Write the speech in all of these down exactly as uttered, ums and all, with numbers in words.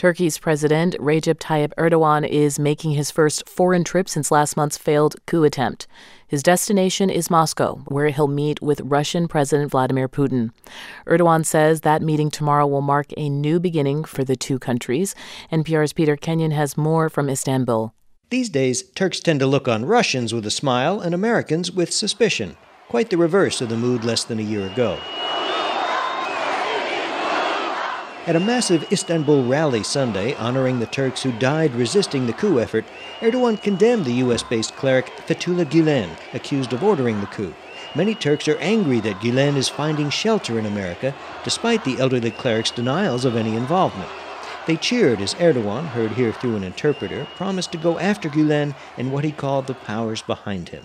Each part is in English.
Turkey's President Recep Tayyip Erdogan is making his first foreign trip since last month's failed coup attempt. His destination is Moscow, where he'll meet with Russian President Vladimir Putin. Erdogan says that meeting tomorrow will mark a new beginning for the two countries. N P R's Peter Kenyon has more from Istanbul. These days, Turks tend to look on Russians with a smile and Americans with suspicion. Quite the reverse of the mood less than a year ago. At a massive Istanbul rally Sunday honoring the Turks who died resisting the coup effort, Erdogan condemned the U S-based cleric Fethullah Gulen, accused of ordering the coup. Many Turks are angry that Gulen is finding shelter in America, despite the elderly cleric's denials of any involvement. They cheered as Erdogan, heard here through an interpreter, promised to go after Gulen and what he called the powers behind him.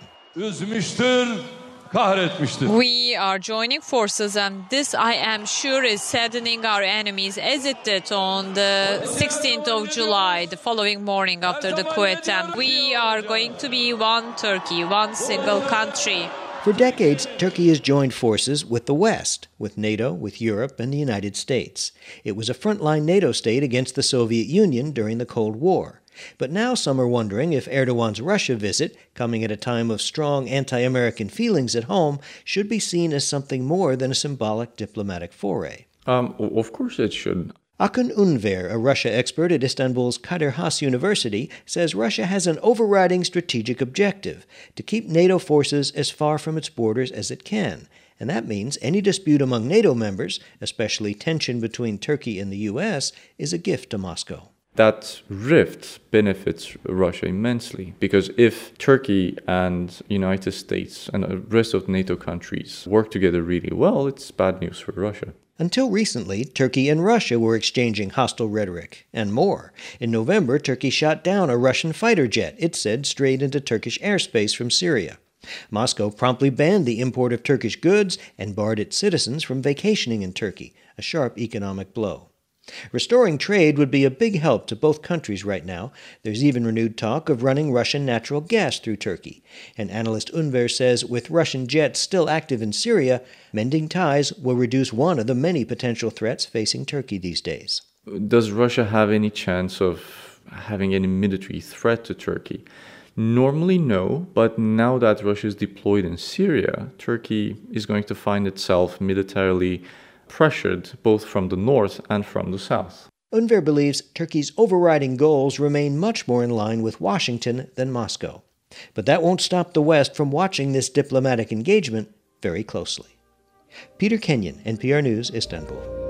We are joining forces, and this, I am sure, is saddening our enemies, as it did on the sixteenth of July, the following morning after the coup attempt. We are going to be one Turkey, one single country. For decades, Turkey has joined forces with the West, with NATO, with Europe, and the United States. It was a frontline NATO state against the Soviet Union during the Cold War. But now some are wondering if Erdogan's Russia visit, coming at a time of strong anti-American feelings at home, should be seen as something more than a symbolic diplomatic foray. Um, of course it should. Akın Unver, a Russia expert at Istanbul's Kadir Has University, says Russia has an overriding strategic objective: to keep NATO forces as far from its borders as it can. And that means any dispute among NATO members, especially tension between Turkey and the U S, is a gift to Moscow. That rift benefits Russia immensely, because if Turkey and United States and the rest of NATO countries work together really well, it's bad news for Russia. Until recently, Turkey and Russia were exchanging hostile rhetoric, and more. In November, Turkey shot down a Russian fighter jet, it said, strayed into Turkish airspace from Syria. Moscow promptly banned the import of Turkish goods and barred its citizens from vacationing in Turkey, a sharp economic blow. Restoring trade would be a big help to both countries right now. There's even renewed talk of running Russian natural gas through Turkey. And analyst Unver says with Russian jets still active in Syria, mending ties will reduce one of the many potential threats facing Turkey these days. Does Russia have any chance of having any military threat to Turkey? Normally, no, but now that Russia is deployed in Syria, Turkey is going to find itself militarily pressured both from the north and from the south. Unver believes Turkey's overriding goals remain much more in line with Washington than Moscow. But that won't stop the West from watching this diplomatic engagement very closely. Peter Kenyon, N P R News, Istanbul.